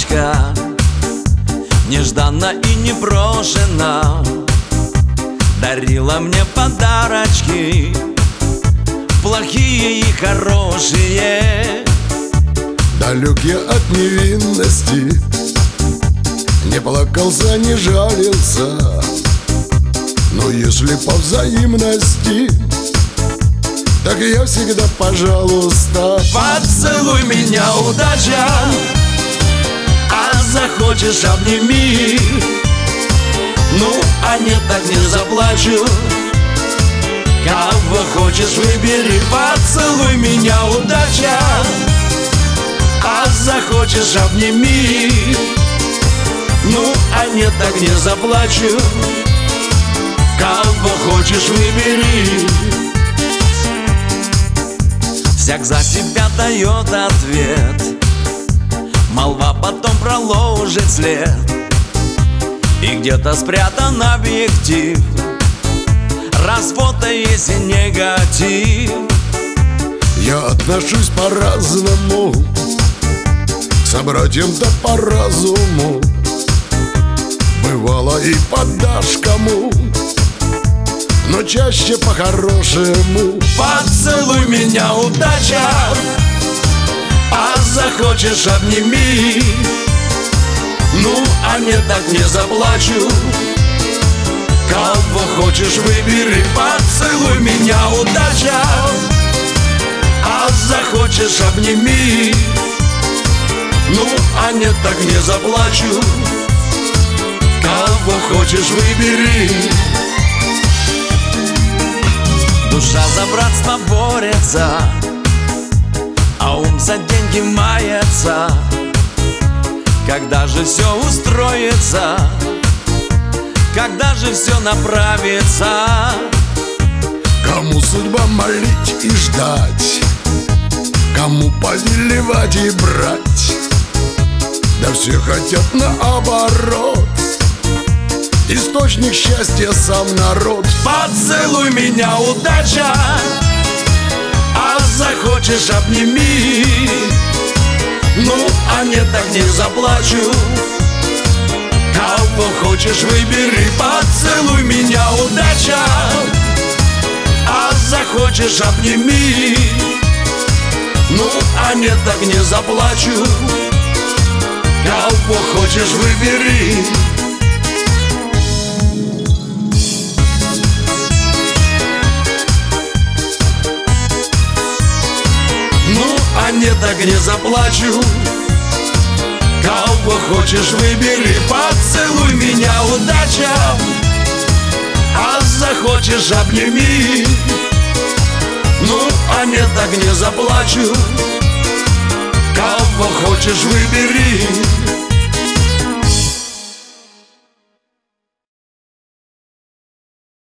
девочка, нежданно и непрошено дарила мне подарочки, плохие и хорошие. Далек я от невинности, не плакался, не жалился, но если по взаимности, так я всегда пожалуйста. Поцелуй меня, удача, а захочешь обними. Ну, а нет, так не заплачу. Кого хочешь выбери. Поцелуй меня, удача, а захочешь обними. Ну, а нет, так не заплачу. Кого хочешь выбери. Всяк за себя дает ответ, молва потом проложит след, и где-то спрятан объектив, развода есть и негатив. Я отношусь по-разному к собратьям-то по разуму. Бывало и подашь кому, но чаще по-хорошему. Поцелуй меня, удача, а захочешь обними. Ну, а нет, так не заплачу. Кого хочешь выбери. Поцелуй меня, удача, а захочешь обними. Ну, а нет, так не заплачу. Кого хочешь выбери. Душа за братство борется, а ум за деньги мается. Когда же все устроится, когда же все направится? Кому судьба молить и ждать, кому повелевать и брать, да все хотят наоборот. Источник счастья сам народ. Поцелуй меня, удача, а захочешь обними. Ну, а нет, так не заплачу. Кого хочешь выбери. Поцелуй меня, удача, а захочешь обними. Ну, а нет, так не заплачу. Кого хочешь выбери. А нет, так не заплачу. Кого хочешь выбери. Поцелуй меня, удача, а захочешь обними. Ну, а нет, так не заплачу. Кого хочешь выбери.